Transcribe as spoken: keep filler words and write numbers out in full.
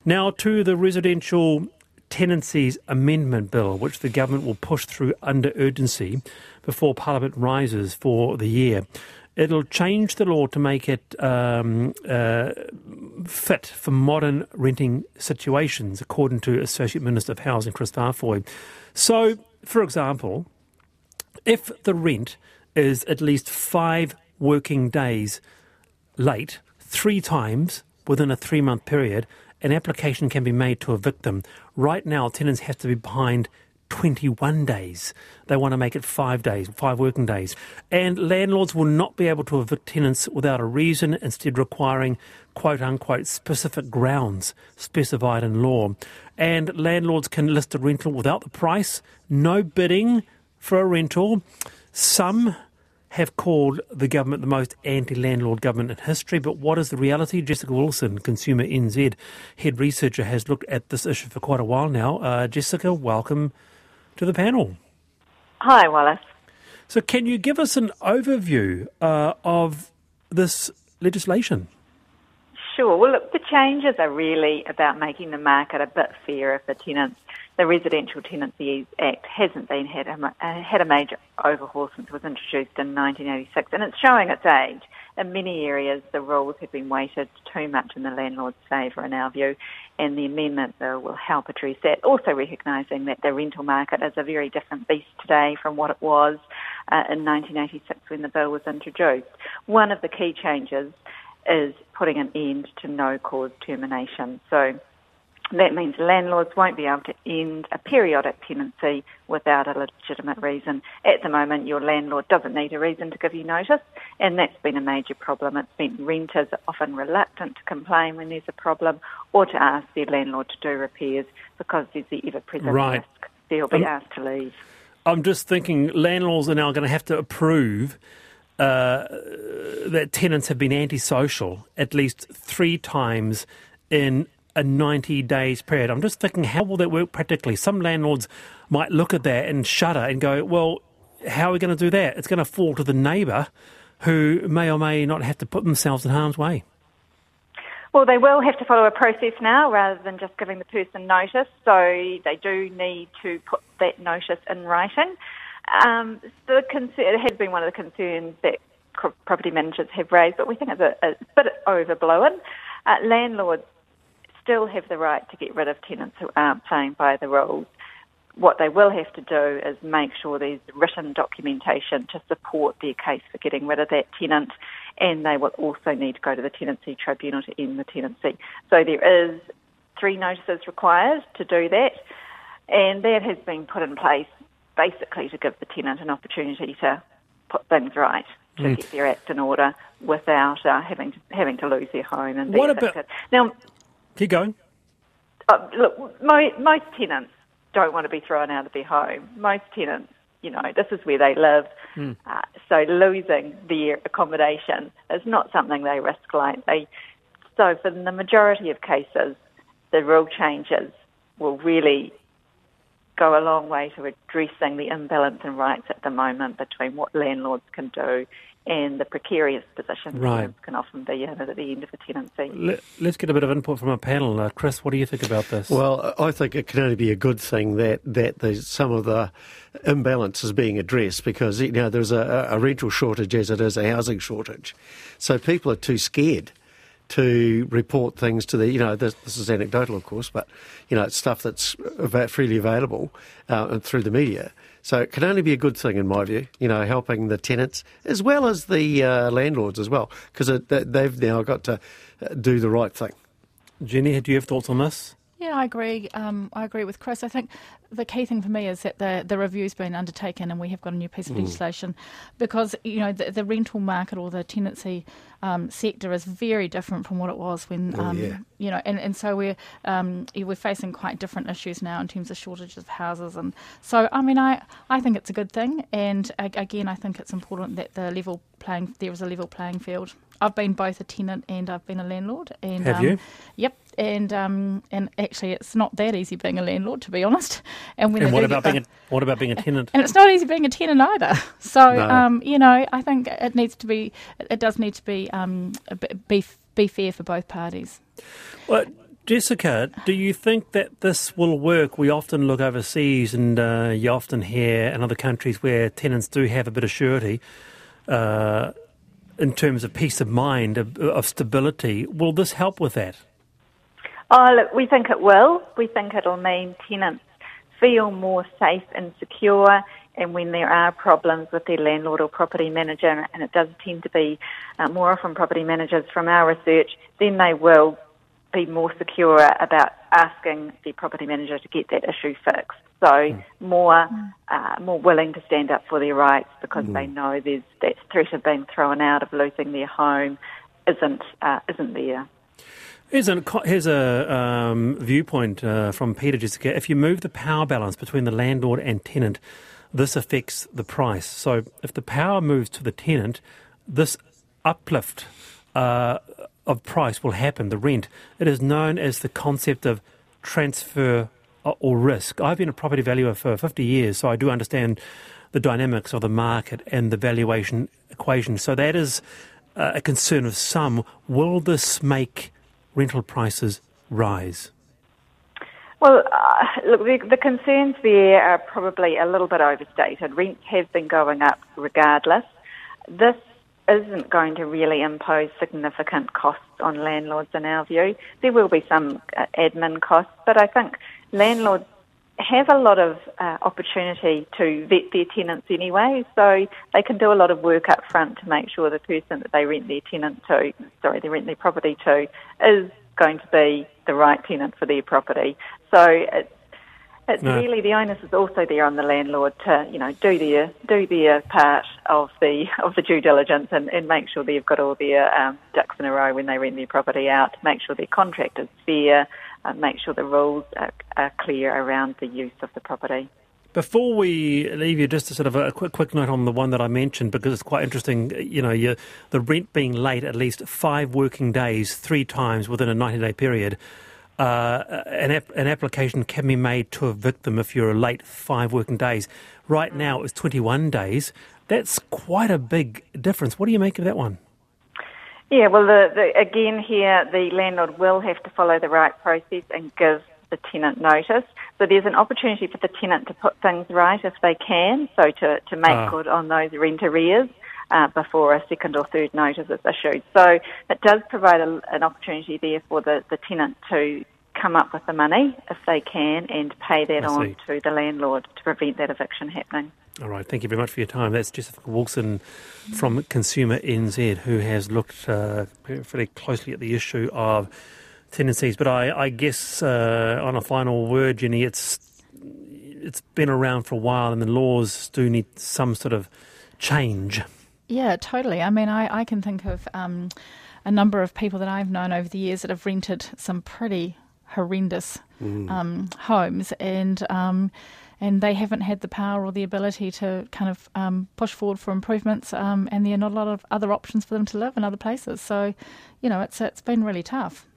Now to the Residential Tenancies Amendment Bill, which the government will push through under urgency before Parliament rises for the year. It'll change the law to make it um, uh, fit for modern renting situations, according to Associate Minister of Housing, Chris Farfoy. So, for example, if the rent is at least five working days late, three times within a three-month period, an application can be made to evict them. Right now, tenants have to be behind twenty-one days. They want to make it five days, five working days. And landlords will not be able to evict tenants without a reason, instead requiring quote-unquote specific grounds specified in law. And landlords can list a rental without the price, no bidding for a rental. Some have called the government the most anti-landlord government in history, but what is the reality? Jessica Wilson, Consumer N Z head researcher, has looked at this issue for quite a while now. Uh, Jessica, welcome to the panel. Hi, Wallace. So can you give us an overview uh, of this legislation? Sure. Well, look, the changes are really about making the market a bit fairer for tenants. The Residential Tenancies Act hasn't been had a, uh, had a major overhaul since it was introduced in nineteen eighty-six, and it's showing its age. In many areas, the rules have been weighted too much in the landlord's favour, in our view, and the amendment bill will help address that. Also recognising that the rental market is a very different beast today from what it was uh, in nineteen eighty-six when the bill was introduced. One of the key changes is putting an end to no-cause termination. So that means landlords won't be able to end a periodic tenancy without a legitimate reason. At the moment, your landlord doesn't need a reason to give you notice, and that's been a major problem. It's meant renters are often reluctant to complain when there's a problem or to ask their landlord to do repairs because there's the ever-present right. risk they'll be um, asked to leave. I'm just thinking landlords are now going to have to approve uh, that tenants have been antisocial at least three times in a ninety days period. I'm just thinking, how will that work practically? Some landlords might look at that and shudder and go, well, how are we going to do that? It's going to fall to the neighbour who may or may not have to put themselves in harm's way. Well, they will have to follow a process now rather than just giving the person notice, so they do need to put that notice in writing. Um, the concern, it has been one of the concerns that property managers have raised, but we think it's a, a bit overblown. Uh, landlords still have the right to get rid of tenants who aren't playing by the rules. What they will have to do is make sure there's written documentation to support their case for getting rid of that tenant, and they will also need to go to the Tenancy Tribunal to end the tenancy. So there is three notices required to do that, and that has been put in place basically to give the tenant an opportunity to put things right, to mm. get their act in order without uh, having to, having to lose their home and be what evicted. About... Now, Keep going. Uh, look, mo- most tenants don't want to be thrown out of their home. Most tenants, you know, this is where they live. Mm. Uh, so losing their accommodation is not something they risk lightly. So for the majority of cases, the rule changes will really go a long way to addressing the imbalance in rights at the moment between what landlords can do and the precarious position right. tenants can often be in at the end of a tenancy. Let, let's get a bit of input from our panel. Uh, Chris, what do you think about this? Well, I think it can only be a good thing that, that there's some of the imbalance is being addressed, because, you know, there's a, a rental shortage as it is a housing shortage. So people are too scared to report things to the, you know, this, this is anecdotal, of course, but, you know, it's stuff that's freely available uh, through the media. So it can only be a good thing, in my view, you know, helping the tenants as well as the uh, landlords as well, because they've now got to do the right thing. Jenny, do you have thoughts on this? Yeah, I agree. Um, I agree with Chris. I think the key thing for me is that the the review's been undertaken and we have got a new piece of mm. legislation, because, you know, the, the rental market or the tenancy um, sector is very different from what it was when, oh, um, yeah. you know, and, and so we're um, we're facing quite different issues now in terms of shortages of houses. And so, I mean, I, I think it's a good thing. And again, I think it's important that the level playing there is a level playing field. I've been both a tenant and I've been a landlord. And, have um, you? Yep. And um, and actually, it's not that easy being a landlord, to be honest. And when and what do about the, being a, what about being a tenant? And it's not easy being a tenant either. So No. um, you know, I think it needs to be. It does need to be um, be be fair for both parties. Well, Jessica, do you think that this will work? We often look overseas and uh, you often hear in other countries where tenants do have a bit of surety uh, in terms of peace of mind, of, of stability. Will this help with that? Oh, look, we think it will. We think it'll mean tenants feel more safe and secure, and when there are problems with their landlord or property manager, and it does tend to be uh, more often property managers from our research, then they will be more secure about asking the property manager to get that issue fixed. So mm. more uh, more willing to stand up for their rights because mm. they know there's that threat of being thrown out, of losing their home, isn't uh, isn't there. Here's a, here's a um, viewpoint uh, from Peter, Jessica. If you move the power balance between the landlord and tenant, this affects the price. So if the power moves to the tenant, this uplift uh, of price will happen, the rent. It is known as the concept of transfer or risk. I've been a property valuer for fifty years, so I do understand the dynamics of the market and the valuation equation. So that is uh, a concern of some. Will this make rental prices rise? Well, uh, look, the, the concerns there are probably a little bit overstated. Rents have been going up regardless. This isn't going to really impose significant costs on landlords in our view. There will be some uh, admin costs, but I think landlords have a lot of uh, opportunity to vet their tenants anyway, so they can do a lot of work up front to make sure the person that they rent their tenant to, sorry, they rent their property to, is going to be the right tenant for their property. So it's It's no. really, the onus is also there on the landlord to, you know, do their do their part of the of the due diligence and, and make sure they've got all their um, ducks in a row when they rent their property out, make sure their contract is fair, uh, make sure the rules are, are clear around the use of the property. Before we leave you, just a sort of a quick quick note on the one that I mentioned, because it's quite interesting, you know, you, the rent being late at least five working days, three times within a ninety-day period. Uh, an, ap- an application can be made to evict them if you're late five working days. Right now it's twenty-one days. That's quite a big difference. What do you make of that one? Yeah, well, the, the, again here, the landlord will have to follow the right process and give the tenant notice. So there's an opportunity for the tenant to put things right if they can, so to, to make ah. good on those rent arrears uh, before a second or third notice is issued. So it does provide a, an opportunity there for the, the tenant to come up with the money if they can and pay that I on see. to the landlord to prevent that eviction happening. All right, thank you very much for your time. That's Jessica Wilson from Consumer N Z, who has looked uh, pretty closely at the issue of tenancies. But I, I guess uh, on a final word, Jenny, it's it's been around for a while and the laws do need some sort of change. Yeah, totally. I mean, I, I can think of um, a number of people that I've known over the years that have rented some pretty horrendous mm. um, homes, and um, and they haven't had the power or the ability to kind of um, push forward for improvements, um, and there are not a lot of other options for them to live in other places. So, you know, it's it's been really tough.